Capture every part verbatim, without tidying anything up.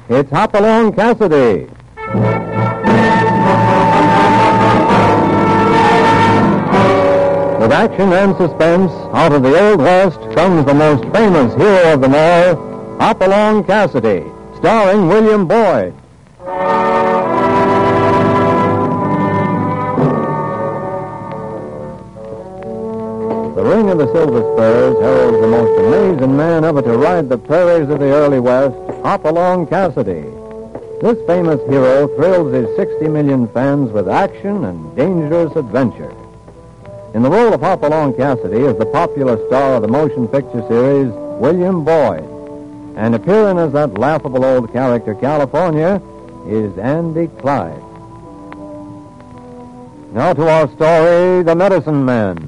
It's Hopalong Cassidy. With action and suspense, out of the Old West comes the most famous hero of them all, Hopalong Cassidy, starring William Boyd. The Ring of the Silver Spurs heralds the most amazing man ever to ride the prairies of the early West, Hopalong Cassidy. This famous hero thrills his sixty million fans with action and dangerous adventure. In the role of Hopalong Cassidy is the popular star of the motion picture series, William Boyd. And appearing as that laughable old character, California, is Andy Clyde. Now to our story, The Medicine Man.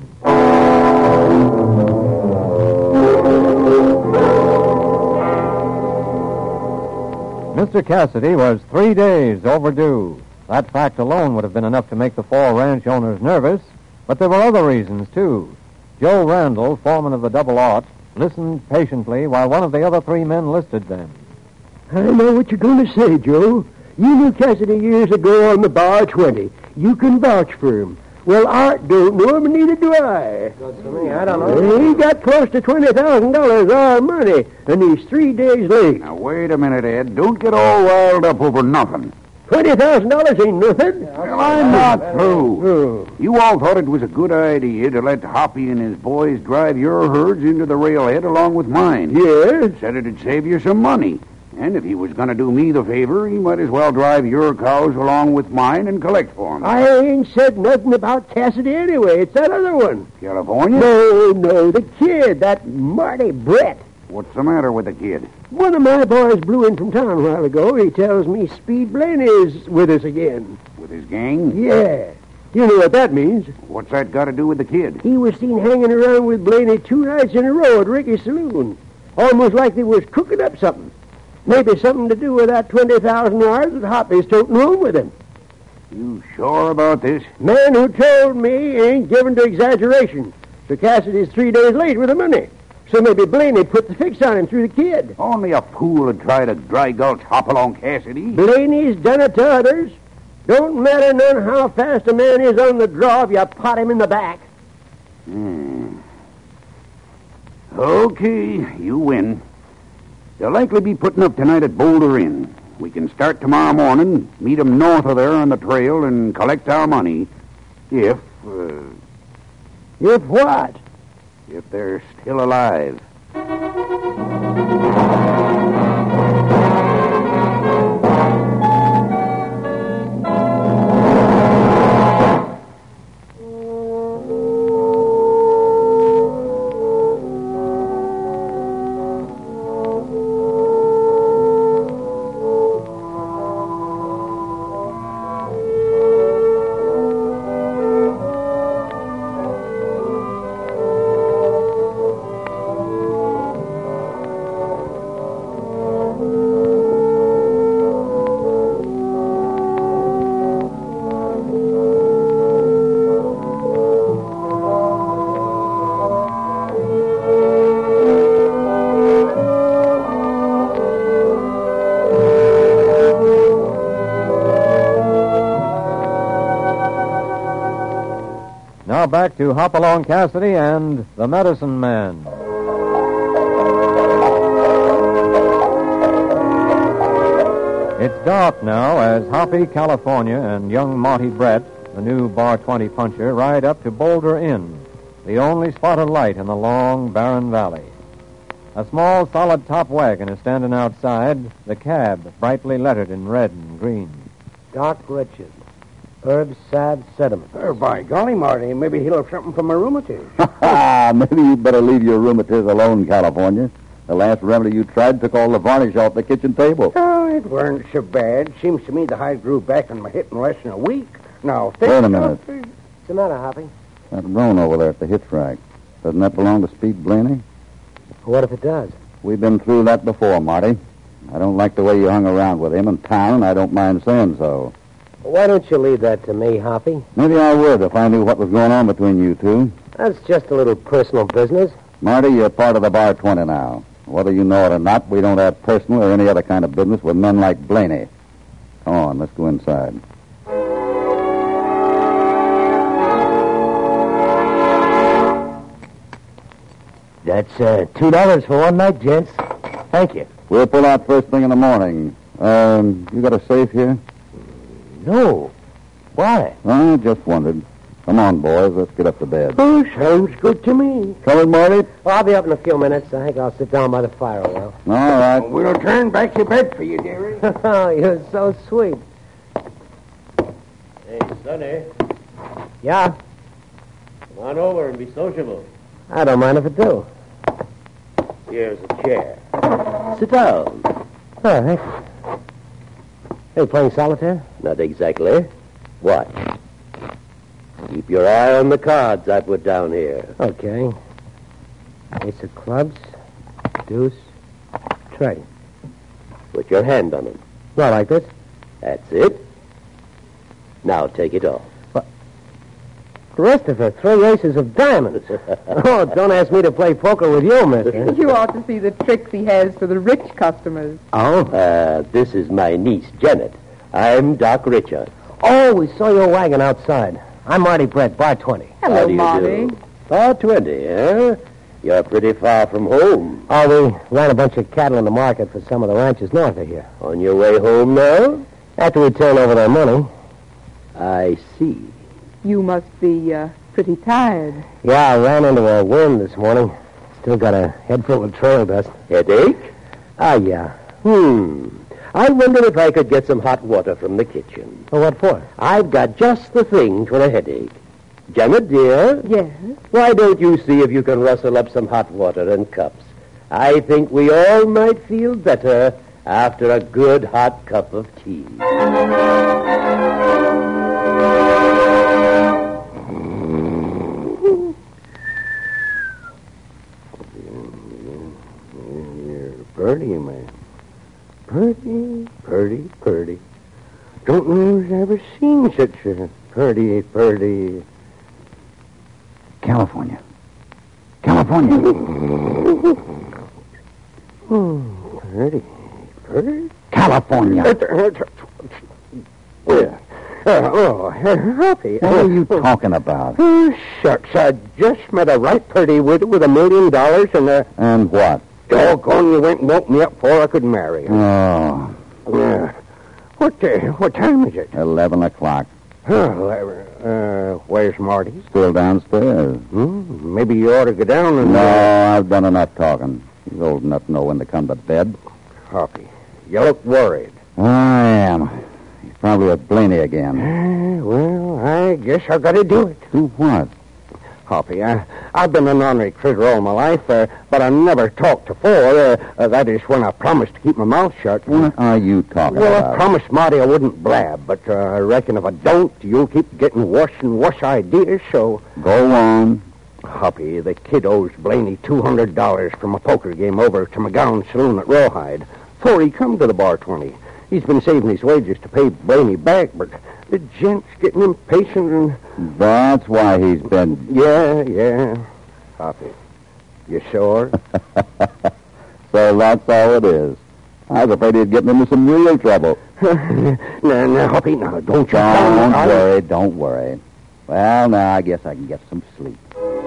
Mister Cassidy was three days overdue. That fact alone would have been enough to make the four ranch owners nervous, but there were other reasons, too. Joe Randall, foreman of the Double Aught, listened patiently while one of the other three men listed them. I know what you're going to say, Joe. You knew Cassidy years ago on the Bar twenty. You can vouch for him. Well, Art don't know him, and neither do I. Good to me. I don't know. He got close to twenty thousand dollars our money, and he's three days late. Now, wait a minute, Ed. Don't get all riled up over nothing. twenty thousand dollars ain't nothing. Well, I'm not through. Oh. You all thought it was a good idea to let Hoppy and his boys drive your herds into the railhead along with mine. Yes? Said it'd save you some money. And if he was going to do me the favor, he might as well drive your cows along with mine and collect for them. I ain't said nothing about Cassidy anyway. It's that other one. California? No, no, the kid, that Marty Brett. What's the matter with the kid? One of my boys blew in from town a while ago. He tells me Speed Blaney's with us again. With his gang? Yeah. You know what that means. What's that got to do with the kid? He was seen hanging around with Blaney two nights in a row at Ricky's Saloon. Almost like they was cooking up something. Maybe something to do with that twenty thousand dollars that Hoppy's toting home with him. You sure about this? Man who told me ain't given to exaggeration. So Cassidy's three days late with the money. So maybe Blaney put the fix on him through the kid. Only a fool would try to dry gulch Hopalong Cassidy. Blaney's done it to others. Don't matter none how fast a man is on the draw if you pot him in the back. Hmm. Okay, you win. They'll likely be putting up tonight at Boulder Inn. We can start tomorrow morning, meet 'em north of there on the trail, and collect our money. If, uh, If what? if they're still alive. Now back to Hopalong Cassidy and the Medicine Man. It's dark now as Hoppy, California, and young Marty Brett, the new Bar twenty puncher, ride up to Boulder Inn, the only spot of light in the long, barren valley. A small, solid-top wagon is standing outside, the cab brightly lettered in red and green. Doc Richard. Herb Sad Sediment. Oh, by golly, Marty, maybe he'll have something for my rheumatiz. Maybe you'd better leave your rheumatiz alone, California. The last remedy you tried took all the varnish off the kitchen table. Oh, it weren't so bad. Seems to me the hide grew back on my hip in less than a week. Now, think Wait a minute. What's the matter, Hoppy? That roan over there at the hitch rack. Doesn't that belong to Speed Blaney? What if it does? We've been through that before, Marty. I don't like the way you hung around with him in town, and I don't mind saying so. Why don't you leave that to me, Hoppy? Maybe I would if I knew what was going on between you two. That's just a little personal business. Marty, you're part of the Bar twenty now. Whether you know it or not, we don't have personal or any other kind of business with men like Blaney. Come on, let's go inside. That's uh, two dollars for one night, gents. Thank you. We'll pull out first thing in the morning. Um, you got a safe here? No. Why? I just wondered. Come on, boys. Let's get up to bed. Oh, sounds good to me. Coming, Marty? Well, I'll be up in a few minutes. I think I'll sit down by the fire a while. All right. We'll turn back your bed for you, dearie. Oh, you're so sweet. Hey, Sonny, Yeah, come on over and be sociable. I don't mind if I do. Here's a chair. Sit down. Oh, thank you. Hey, playing solitaire? Not exactly. Watch. Keep your eye on the cards I put down here. Okay. Ace of clubs, deuce, trade. Put your hand on them. Not like this. That's it. Now take it off. Christopher, three aces of diamonds. Oh, don't ask me to play poker with you, mister. You ought to see the tricks he has for the rich customers. Oh? Uh, this is my niece, Janet. I'm Doc Richard. Oh, we saw your wagon outside. I'm Marty Brett, bar twenty. How Hello, do you Marty. do? Bar twenty, eh? You're pretty far from home. Oh, we ran a bunch of cattle in the market for some of the ranches north of here. On your way home now? After we turned over their money. I see. You must be uh, pretty tired. Yeah, I ran into a wind this morning. Still got a head full of trail dust. Headache? Ah, yeah. Hmm. I wonder if I could get some hot water from the kitchen. Well, what for? I've got just the thing for a headache. Janet, dear, Yes. why don't you see if you can rustle up some hot water and cups? I think we all might feel better after a good hot cup of tea. Purdy, man. Purdy, purdy, purdy. Don't know if I've ever seen such a purdy, purdy. California. California. Oh, purdy, purdy. California. Yeah. Uh, oh, happy. What are you talking about? Oh, shucks. I just met a right pretty widow with a million dollars and a And what? doggone you went and woke me up before I could marry her. Oh, Yeah. What, uh, what time is it? eleven o'clock. Oh, uh, uh, where's Marty? Still downstairs. Hmm? Maybe you ought to go down and... No, I've done enough talking. He's old enough to know when to come to bed. Hoppy, you look worried. I am. He's probably with Blaney again. Uh, well, I guess I gotta do it. Do what? Hoppy, I, I've been an ornery critter all my life, uh, but I never talked afore. Uh, uh, that is when I promised to keep my mouth shut. What are you talking Well, I about? promised Marty I wouldn't blab, but uh, I reckon if I don't, you'll keep getting worse and worse ideas, so... Go on. Hoppy, the kid owes Blaney two hundred dollars from a poker game over to McGowan's saloon at Rawhide. Before he come to the bar twenty. He's been saving his wages to pay Blaney back, but the gent's getting impatient and... That's why he's been... Yeah, yeah. Hoppy, you sure? So that's how it is. I was afraid he'd get me into some real trouble. now, now, Hoppy, now, don't you... Don't I- worry, don't worry. Well, now I guess I can get some sleep.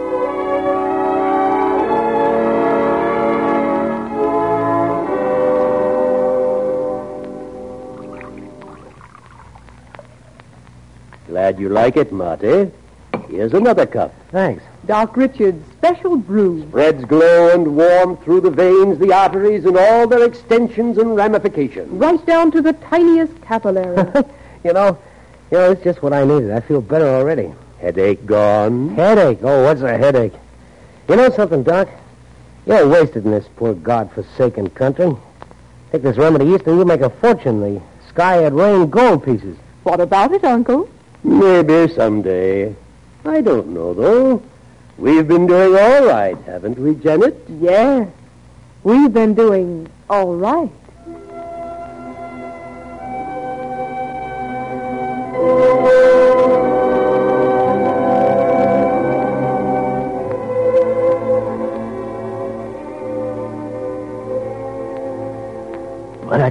Glad you like it, Marty. Here's another cup. Thanks. Doc Richard's special brew. Breads glow and warm through the veins, the arteries, and all their extensions and ramifications. Right down to the tiniest capillary. You know, you know, it's just what I needed. I feel better already. Headache gone. Headache. Oh, what's a headache? You know something, Doc? You're wasted in this poor God-forsaken country. Take this remedy east and you'll make a fortune. The sky had rained gold pieces. What about it, Uncle? Maybe someday. I don't know, though. We've been doing all right, haven't we, Janet? Yes. We've been doing all right.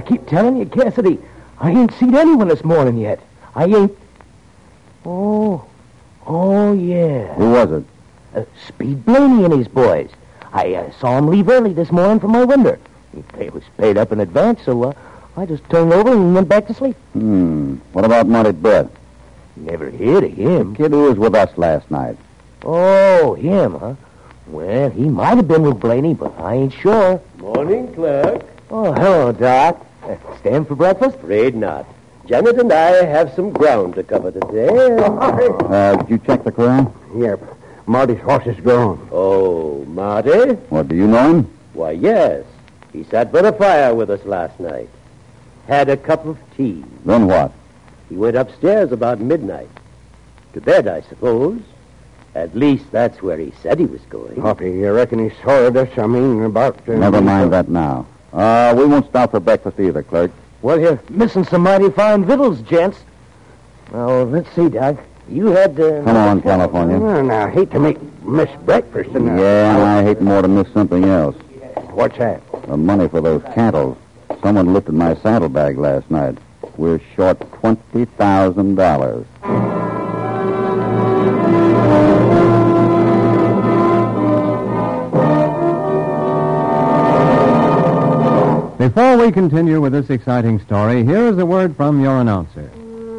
keep telling you, Cassidy, I ain't seen anyone this morning yet. I ain't... Oh, oh, yeah. Who was it? Uh, Speed Blaney and his boys. I uh, saw him leave early this morning from my window. They was paid up in advance, so uh, I just turned over and went back to sleep. Hmm. What about Monty Brett? Never heard of him. The kid who was with us last night. Oh, him, huh? Well, he might have been with Blaney, but I ain't sure. Morning, Clark. Oh, hello, Doc. Uh, staying for breakfast? Afraid not. Janet and I have some ground to cover today. Uh, did you check the corral? Yep. Marty's horse is gone. Oh, Marty? What, do you know him? Why, yes. He sat by the fire with us last night. Had a cup of tea. Then what? He went upstairs about midnight. To bed, I suppose. At least that's where he said he was going. Hoppy, you reckon he saw us? I mean, about... Uh, Never mind that now. Uh, we won't stop for breakfast either, clerk. Well, you're missing some mighty fine victuals, gents. Well, let's see, Doc. You had... Uh, Come on, California. Well, now, I hate to make miss breakfast. And, uh, Yeah, and I hate more to miss something else. What's that? The money for those cantles. Someone lifted my saddlebag last night. We're short twenty thousand dollars. Before we continue with this exciting story, here is a word from your announcer.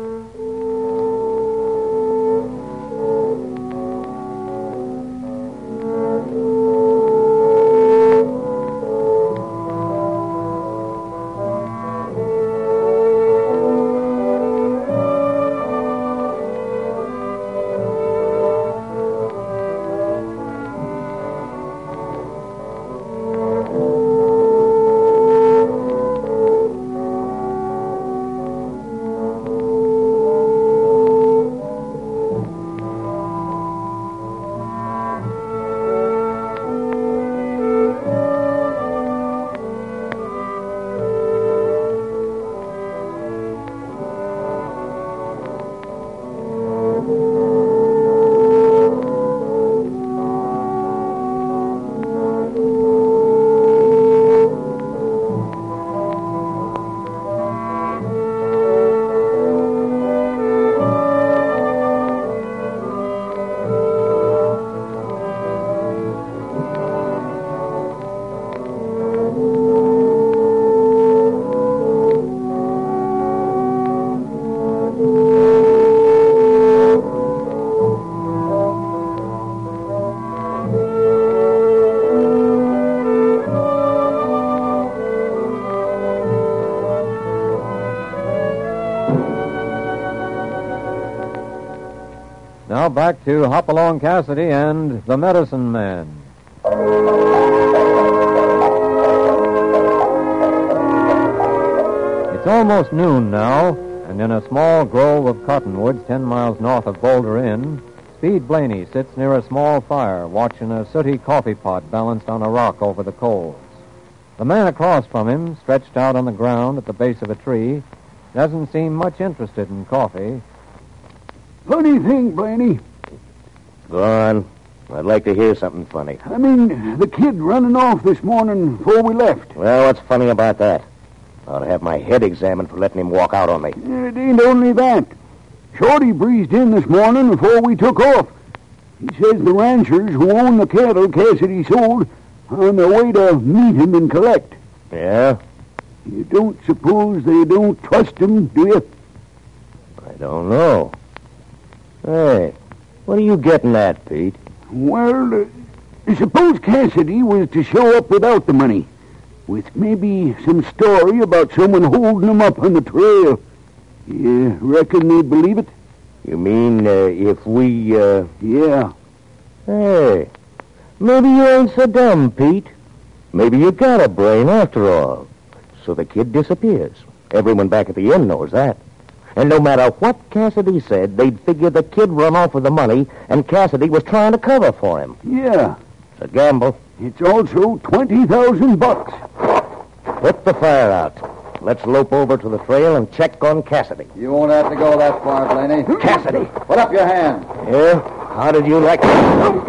Now back to Hopalong Cassidy and the Medicine Man. It's almost noon now, and in a small grove of cottonwoods ten miles north of Boulder Inn, Speed Blaney sits near a small fire watching a sooty coffee pot balanced on a rock over the coals. The man across from him, stretched out on the ground at the base of a tree, doesn't seem much interested in coffee. Funny thing, Blaney. Go on. I'd like to hear something funny. I mean, the kid running off this morning before we left. Well, what's funny about that? I ought to have my head examined for letting him walk out on me. It ain't only that. Shorty breezed in this morning before we took off. He says the ranchers who own the cattle Cassidy sold are on their way to meet him and collect. Yeah? You don't suppose they don't trust him, do you? I don't know. Hey, what are you getting at, Pete? Well, uh, suppose Cassidy was to show up without the money, with maybe some story about someone holding him up on the trail. You reckon they'd believe it? You mean uh, if we, uh... Yeah. Hey, maybe you ain't so dumb, Pete. Maybe you got a brain after all. So the kid disappears. Everyone back at the inn knows that. And no matter what Cassidy said, they'd figure the kid run off with the money, and Cassidy was trying to cover for him. Yeah. It's a gamble. It's also twenty thousand bucks. Put the fire out. Let's lope over to the trail and check on Cassidy. You won't have to go that far, Blaney. Cassidy! Put up your hand. Yeah? How did you like it?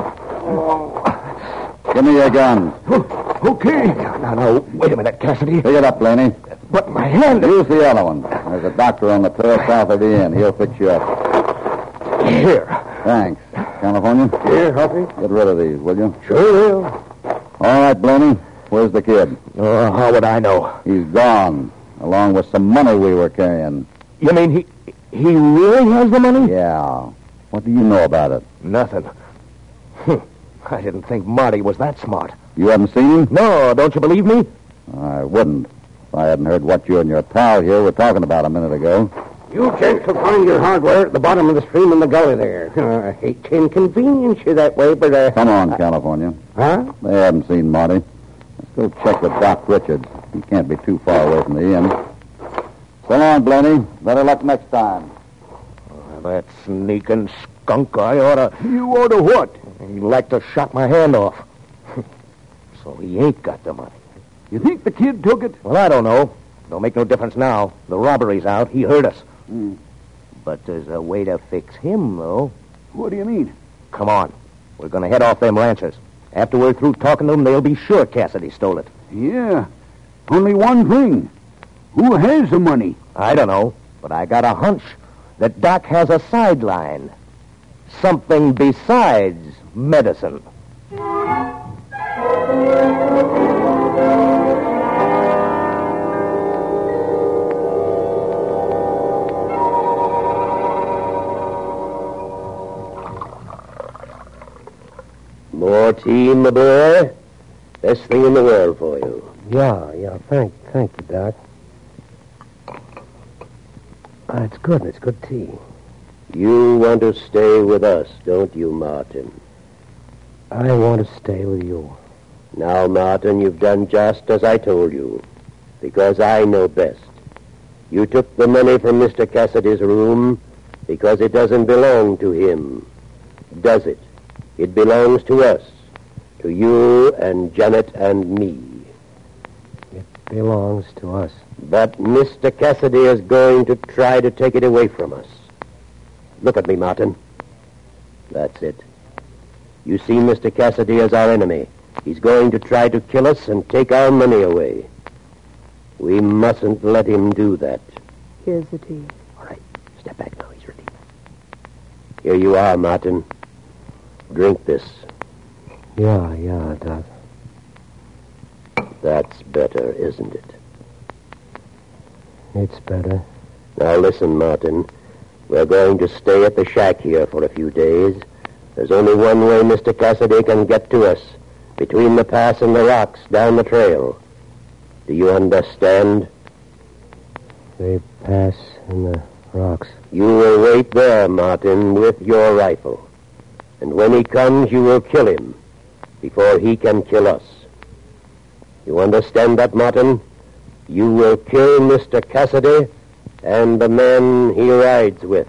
Give me your gun. Okay. Now, now, wait a minute, Cassidy. Pick it up, Blaney. But my hand... Use the other one. There's a doctor on the trail south of the inn. He'll fix you up. Here. Thanks. California? Here, Huffy. Get rid of these, will you? Sure will. All right, Blaney. Where's the kid? Oh, how would I know? He's gone, along with some money we were carrying. You mean he he really has the money? Yeah. What do you know about it? Nothing. I didn't think Marty was that smart. You haven't seen him? No, don't you believe me? I wouldn't. If I hadn't heard what you and your pal here were talking about a minute ago. You gents will find your hardware at the bottom of the stream in the gully there. Uh, I hate to inconvenience you that way, but... Uh, Come on, I... California. Huh? They haven't seen Marty. Let's go check with Doc Richards. He can't be too far away from the inn. So long, Blaney. Better luck next time. Oh, that sneaking skunk, I oughta... You ought to what? He'd like to shot my hand off. So he ain't got the money. You think the kid took it? Well, I don't know. Don't make no difference now. The robbery's out. He hurt us. Mm. But there's a way to fix him, though. What do you mean? Come on. We're going to head off them ranchers. After we're through talking to them, they'll be sure Cassidy stole it. Yeah. Only one thing. Who has the money? I don't know, but I got a hunch that Doc has a sideline. Something besides medicine. More tea, my boy? Best thing in the world for you. Yeah, yeah, thank, thank you, Doc. Uh, it's good, it's good tea. You want to stay with us, don't you, Martin? I want to stay with you. Now, Martin, you've done just as I told you, because I know best. You took the money from Mister Cassidy's room because it doesn't belong to him, does it? It belongs to us, to you and Janet and me. It belongs to us. But Mister Cassidy is going to try to take it away from us. Look at me, Martin. That's it. You see Mister Cassidy as our enemy. He's going to try to kill us and take our money away. We mustn't let him do that. Here's the tea. All right, step back now. He's ready. Here you are, Martin. Drink this. Yeah, yeah, Doc. That's better, isn't it? It's better. Now listen, Martin. We're going to stay at the shack here for a few days. There's only one way Mister Cassidy can get to us. Between the pass and the rocks down the trail. Do you understand? The pass and the rocks. You will wait there, Martin, with your rifle. And when he comes, you will kill him before he can kill us. You understand that, Martin? You will kill Mister Cassidy and the men he rides with.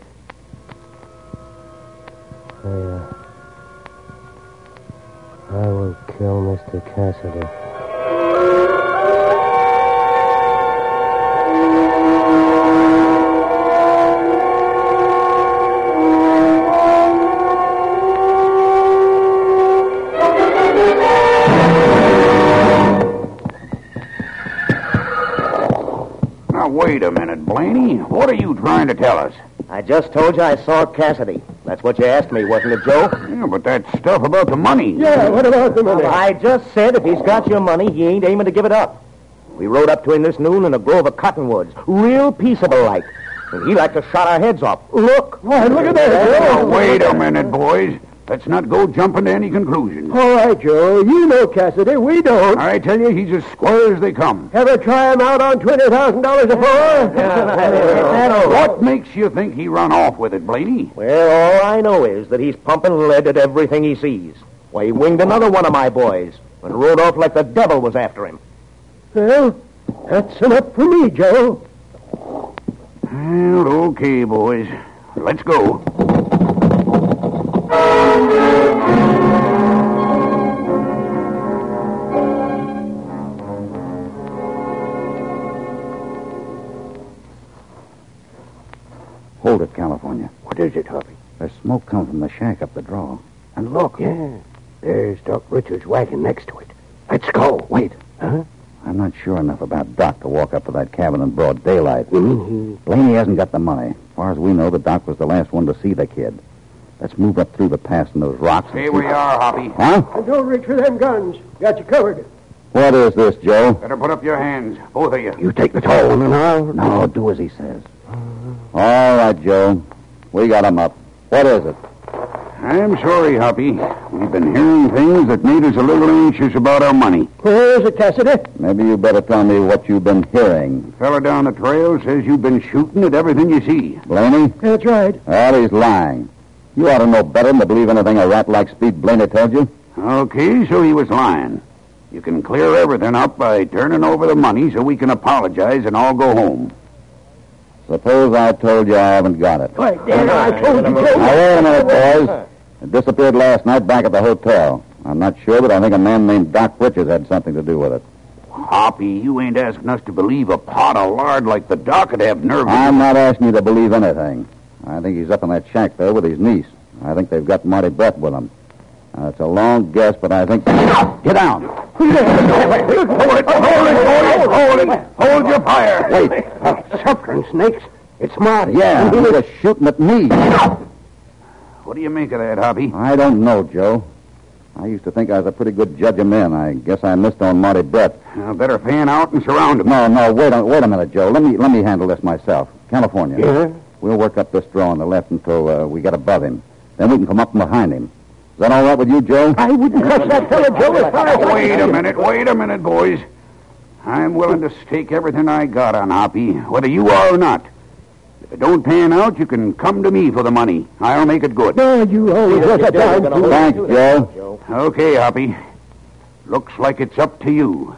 I, uh, I will kill Mister Cassidy. Now, wait a minute, Blaney. What are you trying to tell us? I just told you I saw Cassidy. That's what you asked me, wasn't it, Joe? Yeah, but that stuff about the money. Yeah, what about the money? I just said if he's got your money, he ain't aiming to give it up. We rode up to him this noon in a grove of cottonwoods, real peaceable-like. And he like to shot our heads off. Look! Why, look at that, Now, wait a minute, boys. Let's not go jumping to any conclusions. All right, Joe. You know Cassidy. We don't. I tell you, he's as square as they come. Ever try him out on twenty thousand dollars before? What makes you think he run off with it, Blaney? Well, all I know is that he's pumping lead at everything he sees. Why, he winged another one of my boys and rode off like the devil was after him. Well, that's enough for me, Joe. Well, okay, boys. Let's go. Hold it, California. What is it, Huffy? There's smoke coming from the shack up the draw. And look. Yeah. There's Doc Richards' wagon next to it. Let's go. Wait. Huh? I'm not sure enough about Doc to walk up to that cabin in broad daylight. Mm-hmm. Blaney hasn't got the money. As far as we know, the Doc was the last one to see the kid. Let's move up through the pass and those rocks. Here we are, Hoppy. Huh? Don't reach for them guns. Got you covered. What is this, Joe? Better put up your hands, both of you. You take the tall one and I'll... No, do as he says. All right, Joe. We got him up. What is it? I'm sorry, Hoppy. We've been hearing things that made us a little anxious about our money. Where is it, Cassidy? Maybe you better tell me what you've been hearing. The fella down the trail says you've been shooting at everything you see. Blaney? That's right. Well, he's lying. You ought to know better than to believe anything a rat like Speed Blaney tells you. Okay, so he was lying. You can clear everything up by turning over the money so we can apologize and all go home. Suppose I told you I haven't got it. Why, Dan, I told you. Now, wait a minute, boys. It disappeared last night back at the hotel. I'm not sure, but I think a man named Doc Richards had something to do with it. Hoppy, you ain't asking us to believe a pot of lard like the Doc would have nerve. I'm not asking you to believe anything. I think he's up in that shack there with his niece. I think they've got Marty Brett with them. Uh, it's a long guess, but I think... Get down! Hold it, hold it, hold it, hold it. Hold your fire. Wait. Suffering snakes. It's Marty. Yeah, he was shooting at me. What do you make of that, Hoppy? I don't know, Joe. I used to think I was a pretty good judge of men. I guess I missed on Marty Brett. Now, better fan out and surround him. No, no, wait a, wait a minute, Joe. Let me let me handle this myself. California. Yeah? We'll work up this draw on the left until uh, we get above him. Then we can come up from behind him. Is that all right with you, Joe? I wouldn't trust that fellow, Joe, as far as I Wait can a see. minute, wait a minute, boys. I'm willing to stake everything I got on Hoppy, whether you are or not. If it don't pan out, you can come to me for the money. I'll make it good. No, you always was a darn fool. Thanks, Joe. Okay, Hoppy. Looks like it's up to you.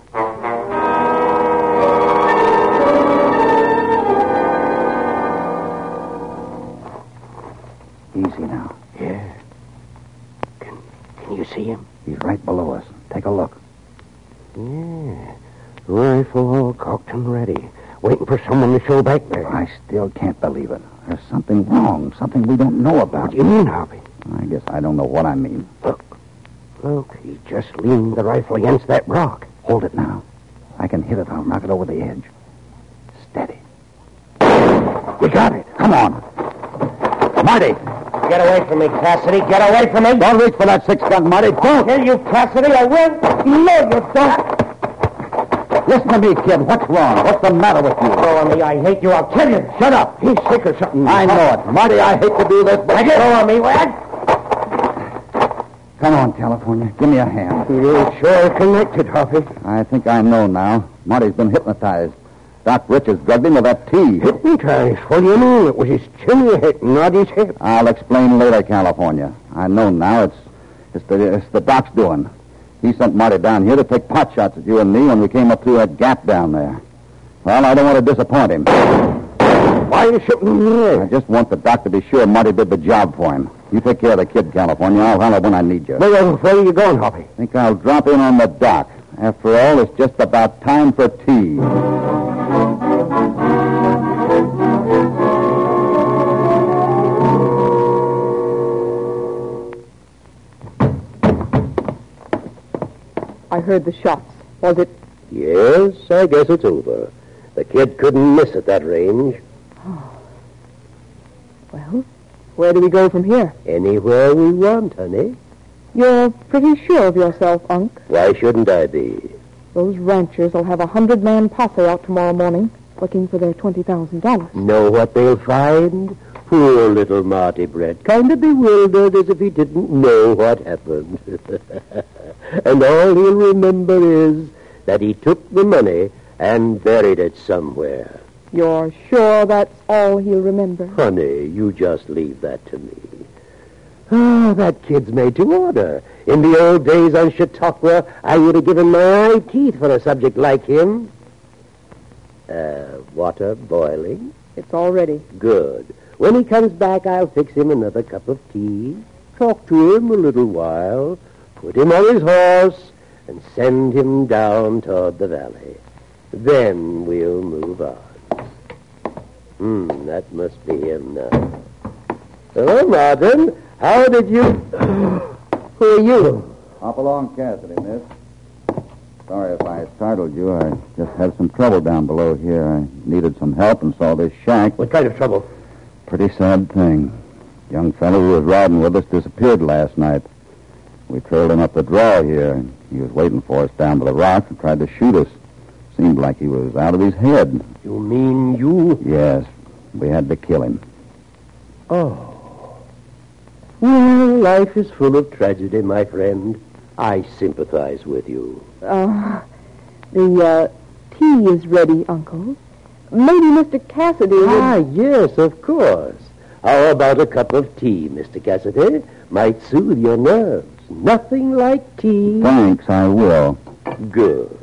Easy now. Yeah. Can, can you see him? He's right below us. Take a look. Yeah. Rifle all cocked and ready. Waiting for someone to show back there. I still can't believe it. There's something wrong, something we don't know about. What do you mean, Hoppy? I guess I don't know what I mean. Look. Look, he just leaned the rifle against that rock. Hold it now. I can hit it. I'll knock it over the edge. Steady. We got it. Come on. Marty! Get away from me, Cassidy. Get away from me. Don't reach for that six-gun, Marty. Don't! Kill you, Cassidy. I will. No, you don't. Listen to me, kid. What's wrong? What's the matter with you? Throw on me. I hate you. I'll kill you. Shut up. He's sick or something. I know it. Marty, I hate to do this, but... Throw on me, Wad. Come on, California. Give me a hand. You're sure connected, Hoppy. I think I know now. Marty's been hypnotized. Doc Richards drugged him with that tea. Hypnotized? What do you mean? It was his chin you hit, not his hip. I'll explain later, California. I know now. It's it's the, it's the doc's doing. He sent Marty down here to take pot shots at you and me when we came up through that gap down there. Well, I don't want to disappoint him. Why are you shooting in the I air? just want the doc to be sure Marty did the job for him. You take care of the kid, California. I'll holler when I need you. Where, where are you going, Hoppy? I think I'll drop in on the dock. After all, it's just about time for tea. I heard the shots. Was it... Yes, I guess it's over. The kid couldn't miss at that range. Well, where do we go from here? Anywhere we want, honey. You're pretty sure of yourself, Unc. Why shouldn't I be? Those ranchers will have a hundred-man posse out tomorrow morning looking for their twenty thousand dollars. Know what they'll find? Poor little Marty Brett, kind of bewildered as if he didn't know what happened. And all he'll remember is that he took the money and buried it somewhere. You're sure that's all he'll remember? Honey, you just leave that to me. Ah, that kid's made to order. In the old days on Chautauqua, I would have given my eye teeth for a subject like him. Uh, water boiling? It's all ready. Good. When he comes back, I'll fix him another cup of tea, talk to him a little while, put him on his horse, and send him down toward the valley. Then we'll move on. Hmm, that must be him now. Hello, Martin. How did you... Who are you? Hop along, Cassidy, miss. Sorry if I startled you. I just had some trouble down below here. I needed some help and saw this shack. What kind of trouble? Pretty sad thing. Young fellow who was riding with us disappeared last night. We trailed him up the draw here, and he was waiting for us down by the rock and tried to shoot us. Seemed like he was out of his head. You mean you... Yes, we had to kill him. Oh. Well, life is full of tragedy, my friend. I sympathize with you. Uh, the, uh, tea is ready, Uncle. Maybe Mister Cassidy would... Ah, yes, of course. How about a cup of tea, Mister Cassidy? Might soothe your nerves. Nothing like tea. Thanks, I will. Good.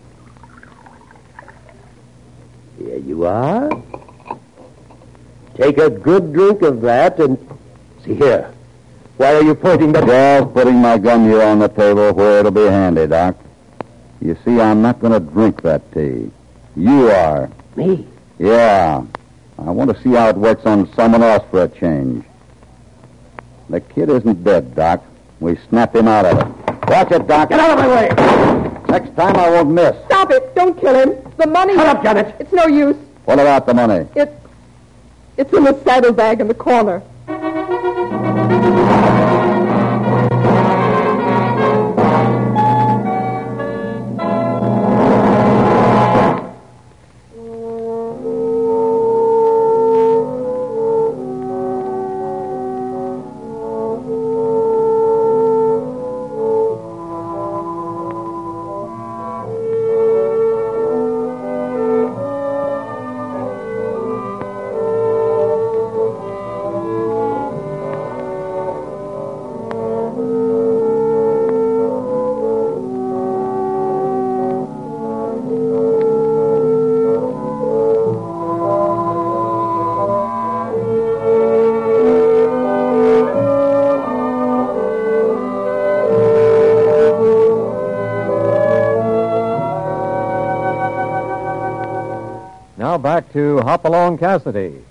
Here you are. Take a good drink of that and... See here. Why are you pointing that... Just putting my gun here on the table where it'll be handy, Doc. You see, I'm not going to drink that tea. You are. Me? Yeah. I want to see how it works on someone else for a change. The kid isn't dead, Doc. We snapped him out of it. Watch it, Doc. Get out of my way! Next time I won't miss. Stop it! Don't kill him! The money... Shut up, Janet! It's no use. What about the money? It... It's in the saddlebag in the corner. Now back to Hopalong Cassidy.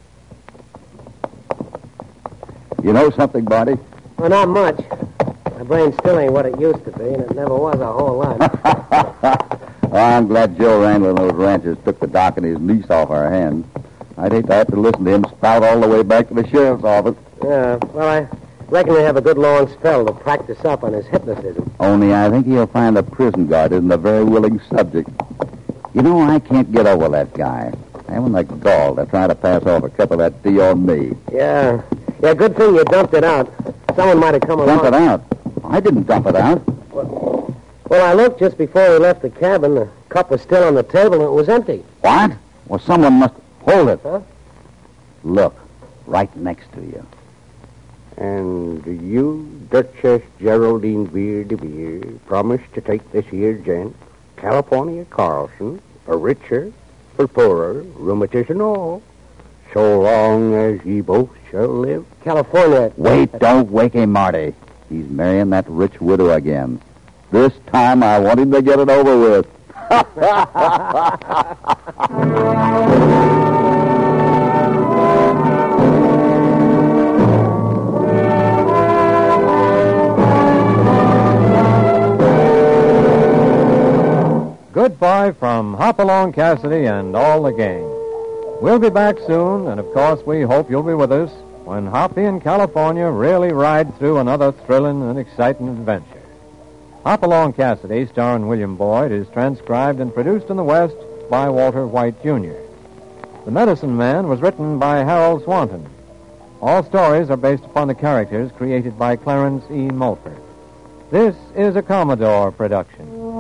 You know something, Barney? Well, not much. My brain still ain't what it used to be, and it never was a whole lot. Oh, I'm glad Joe Randall and those ranchers took the doc and his niece off our hands. I'd hate to have to listen to him spout all the way back to the sheriff's office. Yeah, well, I reckon he'll have a good long spell to practice up on his hypnotism. Only I think he'll find the prison guard isn't a very willing subject. You know, I can't get over that guy. Having the gall to try to pass off a cup of that tea on me. Yeah. Yeah, good thing you dumped it out. Someone might have come along. Dump it out? I didn't dump it out. Well, well, I looked just before we left the cabin. The cup was still on the table, and it was empty. What? Well, someone must... Hold it. Huh? Look, right next to you. And you, Duchess Geraldine Vere de Vere, promise to take this here gent, California Carlson, for richer, for poorer, rheumatism all, so long as ye both shall live. California... Wait, don't wake him, Marty. He's marrying that rich widow again. This time I want him to get it over with. Goodbye from Hopalong Cassidy and all the gang. We'll be back soon, and of course we hope you'll be with us when Hoppy and California really ride through another thrilling and exciting adventure. Hopalong Cassidy, starring William Boyd, is transcribed and produced in the West by Walter White, Junior The Medicine Man was written by Harold Swanton. All stories are based upon the characters created by Clarence E. Mulford. This is a Commodore production.